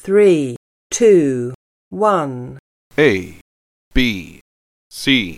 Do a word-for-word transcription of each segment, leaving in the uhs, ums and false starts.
three, two, one. A, B, C.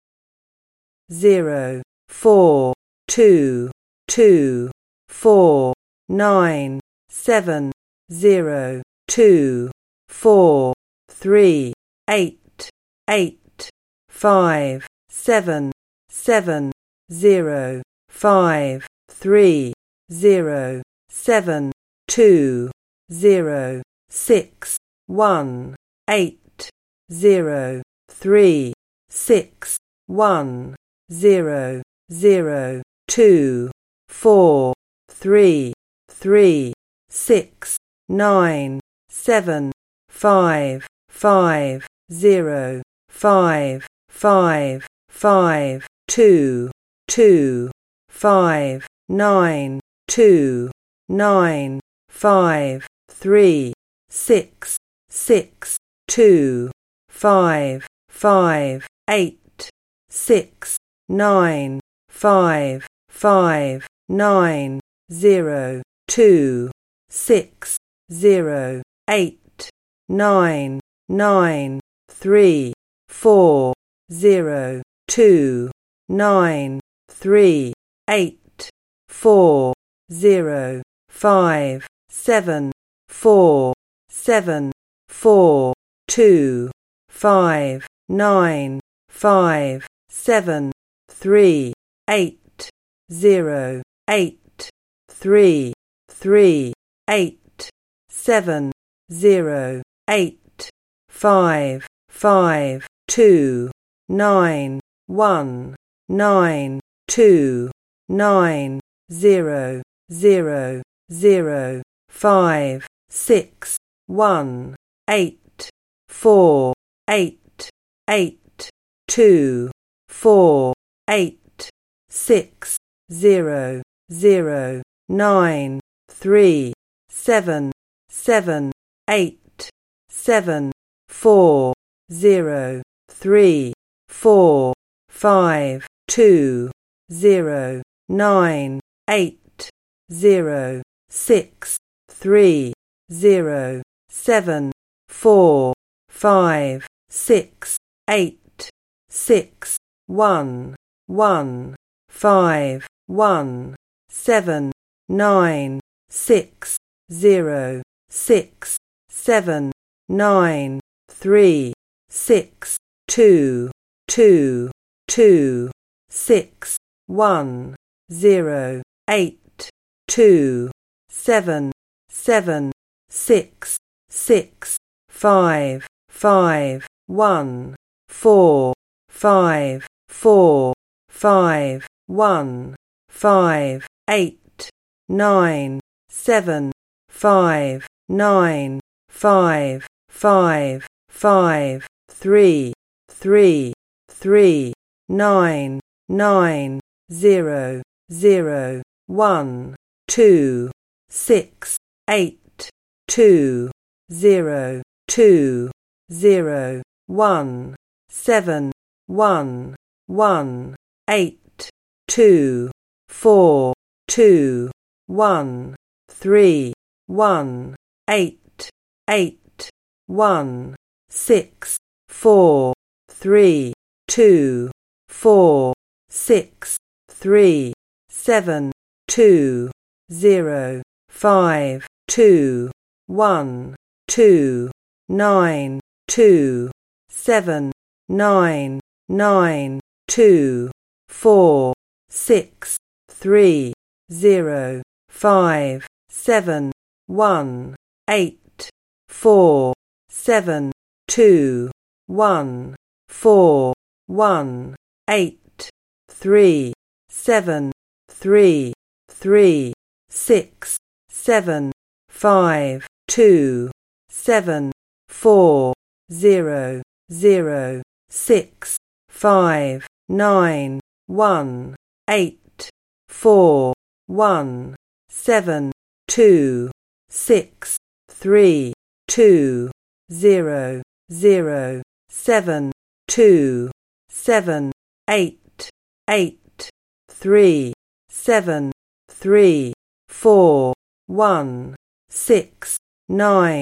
Zero, four, two, two, four, nine, seven, zero, two, four, three, eight, eight, five, seven, seven, zero, five, three, zero, seven, two, zero, six, one, eight, zero, three, six, one, zero, zero, two, four, three, three, six, nine, seven, five, five, zero, five, five, five, two, two, five, nine, two, nine, five, three, six, six, two, five, five, eight, six, nine, five, five, nine, zero, two, six, zero, eight, nine, nine, three, four, zero, two, nine, three, eight, four, zero, five, seven, four, seven, four, two, five, nine, five, seven, three, eight, zero, eight, three, three, eight, seven, zero, eight, five, five, two, nine, one, nine, two, nine, zero, zero, zero, five, six, one, eight, four, eight, eight, two, four, eight, six, zero, zero, nine, three, seven, seven, eight, seven, four, zero, three, four, five, two, zero, nine, eight, zero, six, three, zero, seven, four, five, six, eight, six, one, one, five, one, seven, nine, six, zero, six, seven, nine, three, six, two, two, two, six, one, zero, eight, two, seven, seven, six, six, five, five, one, four, five, four, five, one, five, eight, nine, seven, five, nine, five, five, five, three, three, three, nine, nine, zero, zero, one, two, six, eight, two, zero, two, zero, one, seven, one, one, eight, two, four, two, one, three, one, eight, eight, one, six, four, three, two, four, six, three, seven, two, zero, five, two, one, two, nine, two, seven, nine, nine, two, four, six, three, zero, five, seven, one, eight, four, seven, two, one, four, one, eight, three, seven, three, three, six, seven, five, two, seven, four, zero, zero, six, five, nine, one, eight, four, one, seven, two, six, three, two, zero, zero, seven, two, seven, eight, eight, three, seven, three, four, one, six, nine,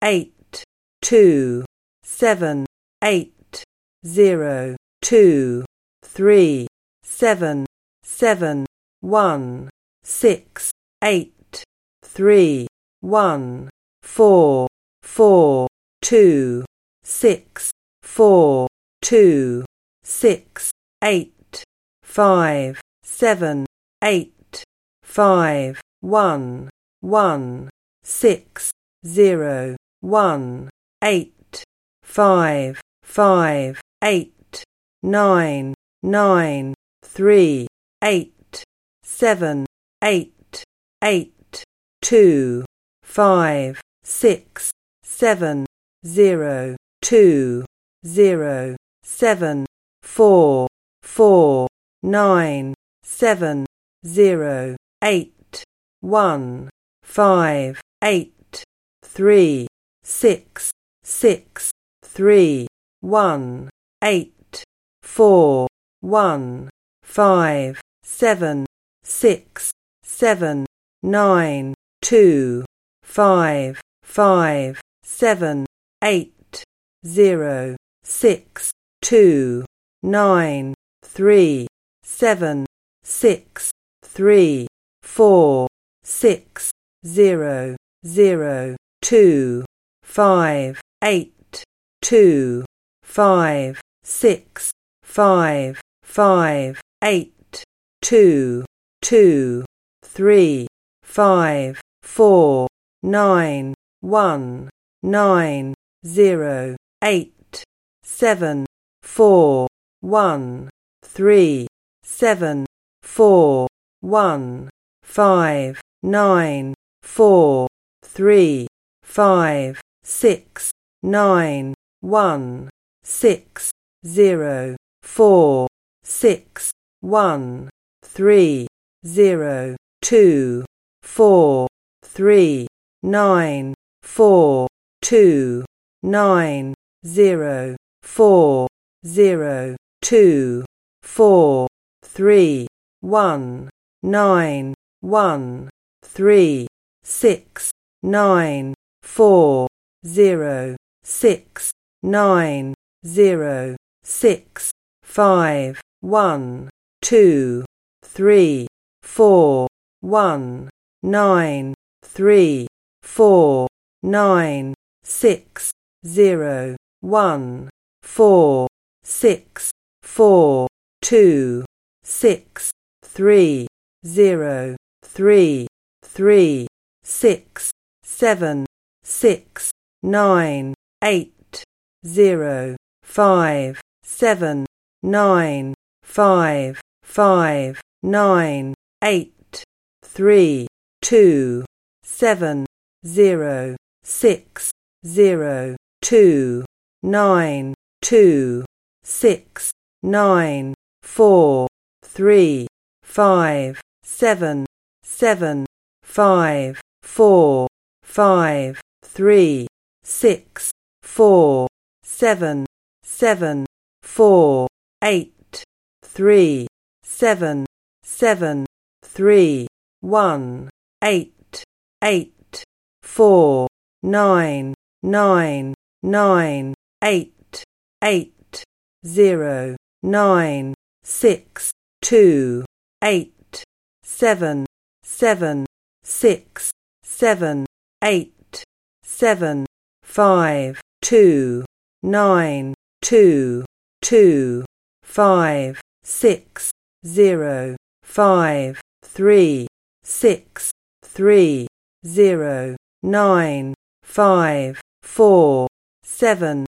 eight, two, seven, eight, zero, two, three, seven, seven, one, six, eight, three, one, four, four, two, six, four, two, six, eight, five, seven, eight, five, one, one, six, zero, one, eight, five, five, eight, nine, nine, three, eight, seven, eight, eight, two, five, six, seven, zero, two, zero, seven, four, four, nine, seven, zero, eight, one, five, eight, three, six, six, three, one, eight, four, one, five, seven, six, seven, nine, two, five, five, seven, eight, zero, six, two, nine, three, seven, six, three, four, six, zero, zero, two, five, eight, two, five, six, five, five, eight, two, two, three, five, four, nine, one, nine, zero, eight, seven, four, one, three, seven, four, one, five, nine, four, three, five, six, nine, one, six, zero, four, six, one, three, zero, two, four, three, nine, four, two, nine, zero, four, zero, two, four, three, one, nine, one, three, six, nine, four, zero, six, nine, zero, six, five, one, two, three, four, one, nine, three, four, nine, six, zero, one, four, six, four, two, six, three, zero, three, three, six, seven, six, nine, eight, zero, five, seven, nine, five, five, nine, eight, three, two, seven, zero, six, zero, two, nine, two, six, nine, four, three, five, seven, seven, five, four, five, three, six, four, seven, seven, four, eight, three, seven, seven, three, one, eight, eight, four, nine, nine, nine, eight, eight, zero, nine, six, two, eight, seven, seven, six, seven, eight, seven, five, two, nine, two, two, five, six, zero, five, three, six, three, zero, nine, five, four, seven,